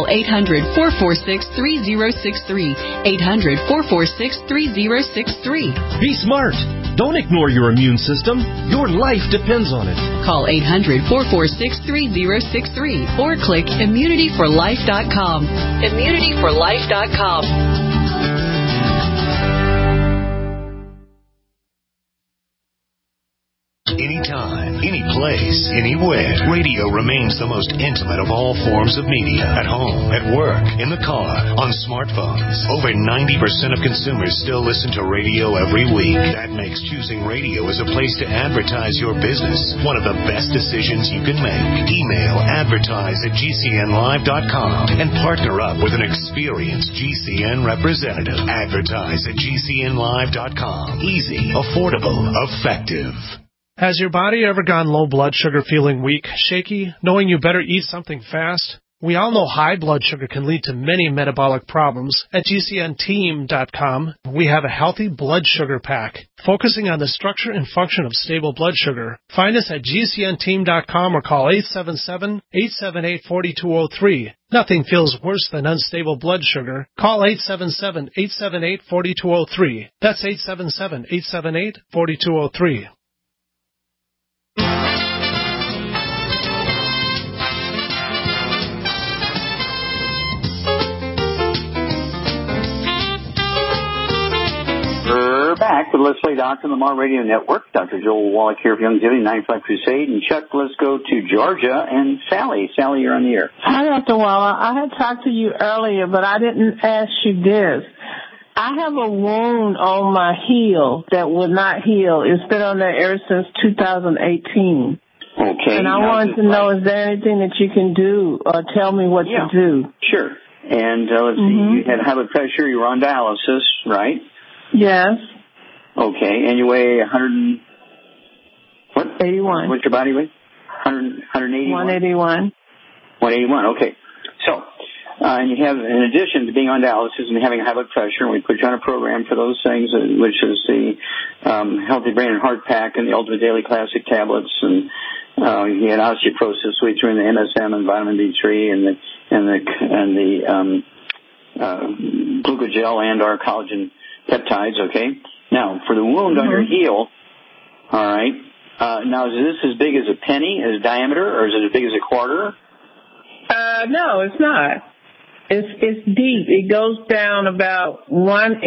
Speaker 22: 800-446-3063. 800-446-3063.
Speaker 5: Be smart. Don't ignore your immune system. Your life depends on it.
Speaker 22: Call 800-446-3063 or click immunityforlife.com. Immunityforlife.com.
Speaker 1: Anytime, any place, anywhere. Radio remains the most intimate of all forms of media. At home, at work, in the car, on smartphones. Over 90% of consumers still listen to radio every week. That makes choosing radio as a place to advertise your business one of the best decisions you can make. Email advertise@gcnlive.com and partner up with an experienced GCN representative. Advertise@gcnlive.com. Easy, affordable, effective.
Speaker 6: Has your body ever gone low blood sugar, feeling weak, shaky, knowing you better eat something fast? We all know high blood sugar can lead to many metabolic problems. At GCNteam.com, we have a healthy blood sugar pack, focusing on the structure and function of stable blood sugar. Find us at GCNteam.com or call 877-878-4203. Nothing feels worse than unstable blood sugar. Call 877-878-4203. That's 877-878-4203.
Speaker 3: We're back with Let's Play Doctor on the Mar Radio Network. Dr. Joel Wallach here for Youngevity 95 Crusade. And Chuck, let's go to Georgia and Sally. Sally, you're on the air.
Speaker 18: Hi, Dr. Wallach. I had talked to you earlier, but I didn't ask you this. I have a wound on my heel that would not heal. It's been on there ever since 2018.
Speaker 3: Okay.
Speaker 18: And I wanted to know, is there anything that you can do or tell me what to do?
Speaker 3: Sure. And let's see, you had high blood pressure, you were on dialysis, right?
Speaker 18: Yes.
Speaker 3: Okay, and you weigh 100 what?
Speaker 18: 81.
Speaker 3: What's your body weight? 181?
Speaker 18: 181.
Speaker 3: 181, okay. So, and you have, in addition to being on dialysis and having high blood pressure, and we put you on a program for those things, which is the Healthy Brain and Heart Pack and the Ultimate Daily Classic tablets, and you had osteoporosis, we threw in the MSM and vitamin D3 and the glucogel and our collagen peptides, okay? Now, for the wound on your heel, all right, now is this as big as a penny, as diameter, or is it as big as a quarter?
Speaker 18: No, it's not. It's deep. It goes down about 1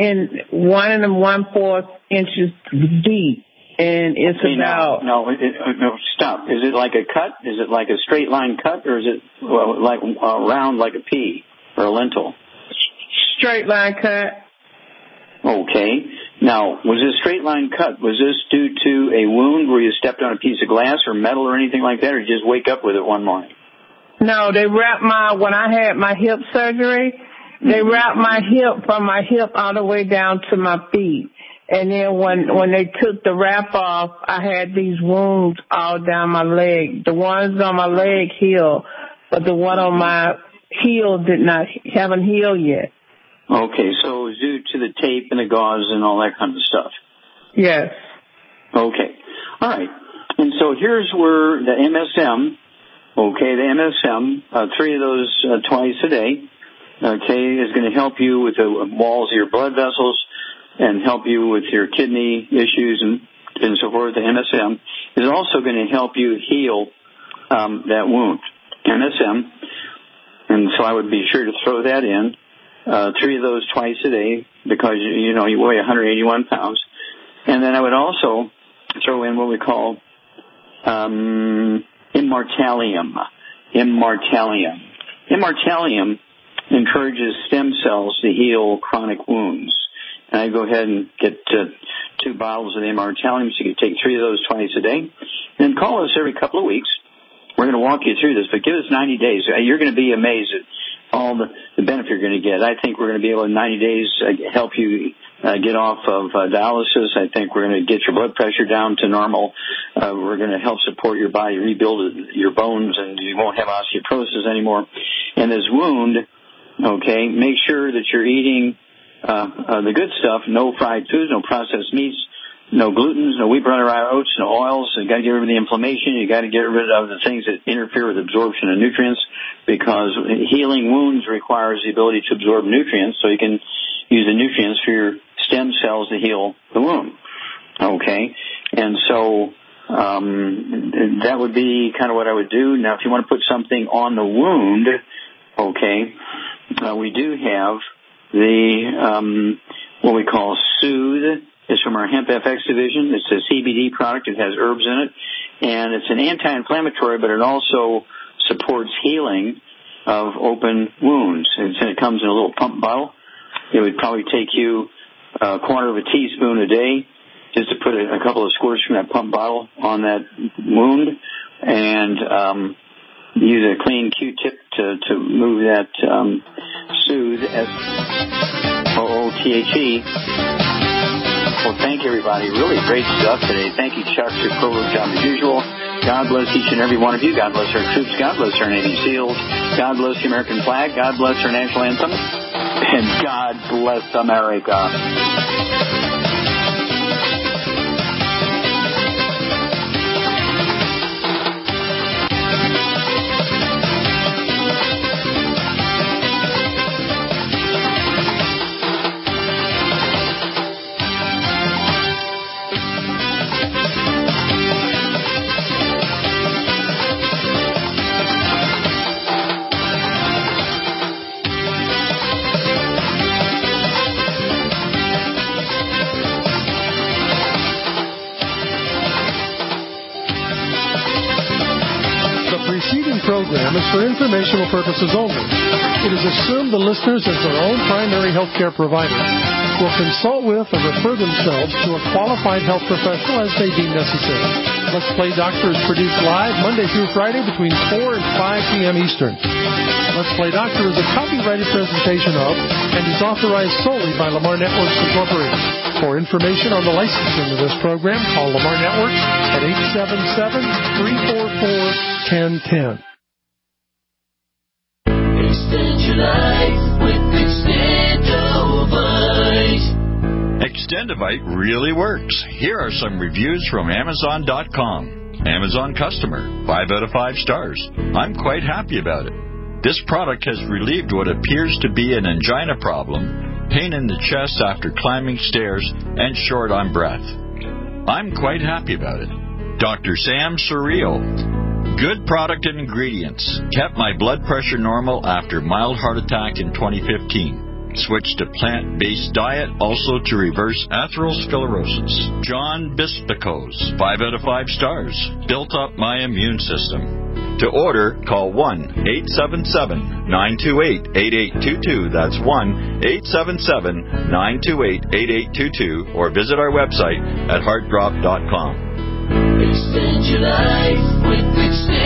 Speaker 18: 1/4 inches deep, and it's
Speaker 3: okay,
Speaker 18: about.
Speaker 3: No, stop. Is it like a cut? Is it like a straight line cut, or is it like round like a pea or a lentil?
Speaker 18: Straight line cut.
Speaker 3: Okay. Now, was this straight line cut? Was this due to a wound where you stepped on a piece of glass or metal or anything like that, or did you just wake up with it one morning?
Speaker 18: No, they wrapped when I had my hip surgery, they wrapped my hip from my hip all the way down to my feet. And then when they took the wrap off, I had these wounds all down my leg. The ones on my leg healed, but the one on my heel haven't healed yet.
Speaker 3: Okay, so it was due to the tape and the gauze and all that kind of stuff.
Speaker 18: Yes.
Speaker 3: Okay. All right. And so here's where the MSM, the MSM, 3 of those twice a day, is going to help you with the walls of your blood vessels and help you with your kidney issues and so forth. The MSM is also going to help you heal that wound. MSM. And so I would be sure to throw that in. 3 of those twice a day because, you weigh 181 pounds. And then I would also throw in what we call Immortalium. Immortalium encourages stem cells to heal chronic wounds. And I go ahead and get 2 bottles of the Immortalium, so you can take 3 of those twice a day. And call us every couple of weeks. We're going to walk you through this, but give us 90 days. You're going to be amazed at all the benefit you're going to get. I think we're going to be able in 90 days help you get off of dialysis. I think we're going to get your blood pressure down to normal. We're going to help support your body, rebuild your bones, and you won't have osteoporosis anymore. And this wound, make sure that you're eating the good stuff, no fried foods, no processed meats, no glutens, no wheat, butter, rye, oats, no oils. You got to get rid of the inflammation. You got to get rid of the things that interfere with absorption of nutrients, because healing wounds requires the ability to absorb nutrients, so you can use the nutrients for your stem cells to heal the wound. Okay, and so that would be kind of what I would do. Now, if you want to put something on the wound, okay, we do have the what we call Soothe. It's from our Hemp FX division. It's a CBD product. It has herbs in it, and it's an anti-inflammatory, but it also supports healing of open wounds. And it comes in a little pump bottle. It would probably take you a quarter of a teaspoon a day just to put a couple of squirts from that pump bottle on that wound, and use a clean Q-tip to move that Soothe, S-O-O-T-H-E. Well, thank you, everybody. Really great stuff today. Thank you, Chuck, for your pro-work job as usual. God bless each and every one of you. God bless our troops. God bless our Navy SEALs. God bless the American flag. God bless our national anthem. And God bless America.
Speaker 8: Program is for informational purposes only. It is assumed the listeners, as their own primary health care provider, will consult with or refer themselves to a qualified health professional as they deem necessary. Let's Play Doctor is produced live Monday through Friday between 4 and 5 p.m. Eastern. Let's Play Doctor is a copyrighted presentation of and is authorized solely by Lamar Networks Incorporated. For information on the licensing of this program, call Lamar Networks at 877-344-1010.
Speaker 7: Extend your life with Extendovite.
Speaker 9: Extendovite really works. Here are some reviews from Amazon.com. Amazon customer, 5 out of 5 stars. I'm quite happy about it. This product has relieved what appears to be an angina problem, pain in the chest after climbing stairs, and short on breath. I'm quite happy about it. Dr. Sam Surreal. Good product and ingredients. Kept my blood pressure normal after mild heart attack in 2015. Switched to plant-based diet, also to reverse atherosclerosis. John Bispicos, 5 out of 5 stars. Built up my immune system. To order, call 1-877-928-8822. That's 1-877-928-8822. Or visit our website at heartdrop.com.
Speaker 7: Extend your life with Extend.